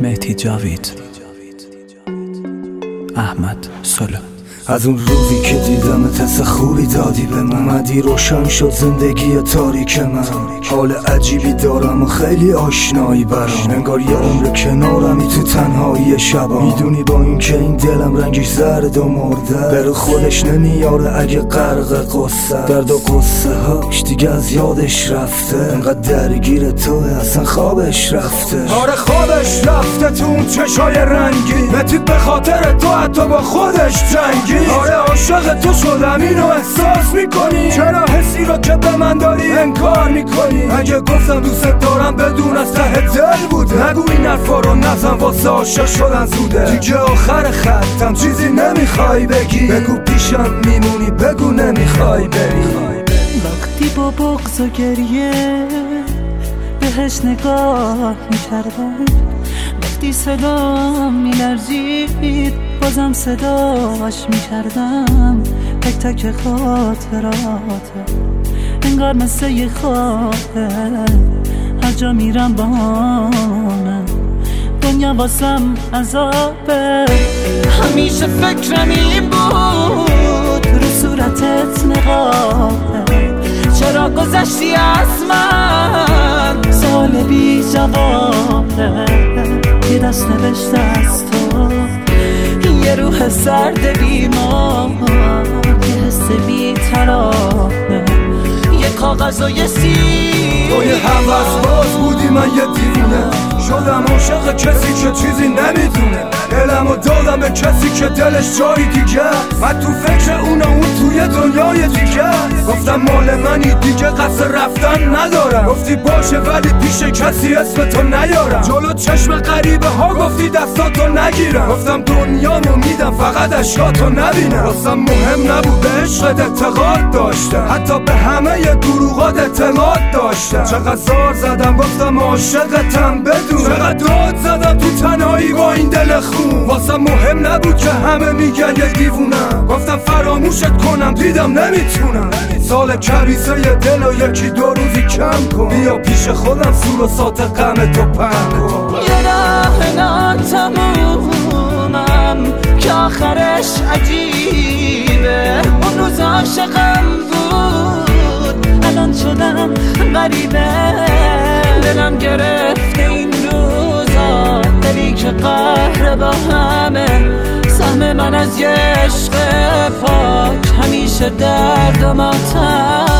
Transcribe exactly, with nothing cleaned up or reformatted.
مهدی جاوید، احمد سلو. از اون روزی که دیدم حس خوبی دادی به من، اومدی روشن شد زندگی تاریک من. حال عجیبی دارم و خیلی آشنایی برام، انگار یه عمر کنارمی تو تنهایی شبا. میدونی با این که این دلم رنگش زرد و مرده، بره خودش نمیاره اگه غرق قصه. درد و قصه هاش دیگه از یادش رفته، انقدر درگیر توه اصلا خوابش رفته. آره خوابش رفته تو اون چشای رنگی، متی به خاطر تو حتی با خودش جنگی. آره عاشق تو شدم اینو احساس میکنی، چرا حسی رو که به من داری انکار میکنی؟ اگه گفتم دوست دارم بدون از ته دل بوده، نگو این حرفا رو نزن واسه عاشق شدن زوده. دیگه آخر خطم چیزی نمیخوای بگی، بگو پیشم میمونی بگو نمیخوای بری. وقتی با بغض و گریه بهش نگاه میکردم، وقتی صدام میلرزید بازم صداش میکردم. تک تک خاطرات انگار مثل یه خوابه، هر جا میرم بانم دنیا واسم عذابه. همیشه فکرم این بود رو صورتت نقابه، چرا گذشتی از من؟ سال بی جوابه، یه دست نوشته از تو، یه روح سرد بیمار، یه حس بی‌طرافه، یه کاغذ و یه سیر. تو یه حوض باز بودی من یه دیوونه، شدم عاشق کسی که چیزی نمیدونه. دلمو دادم به کسی که دلش جایی دیگه، من تو فکر اونه اون توی دنیای دیگه. گفتم مال منی دیگه قصد رفتن ندارم، گفتی باشه ولی پیش کسی اسم تو نیارم. جلو چشم غریبه ها گفتی دستاتو نگیرم، گفتم دنیامو میدم فقط اشکاتو نبینم. واسم مهم نبود به عشقت اعتقاد داشتم، حتی به همه دروغات اعتماد داشتم. چقدر زار زدم گفتم عاشقتم بدون، چقدر داد زدم تو تنهایی با این دل خون. واسم مهم نبود که همه میگن یه دیوونم، گفتم فراموشت کنم دیدم نمیتونم. سال کبیسه یه دل و یکی دو روزی کم کن، بیا پیش خودم سور و سات غم تو پهن کن. یه راه ناتمومم که آخرش عجیبه، اون روز عاشقم بود الان شدم غریبه. دلم گرفته این روزا، دلی که قهر با همه، سهم من از یه عشق پاک همیشه درد و ماتم.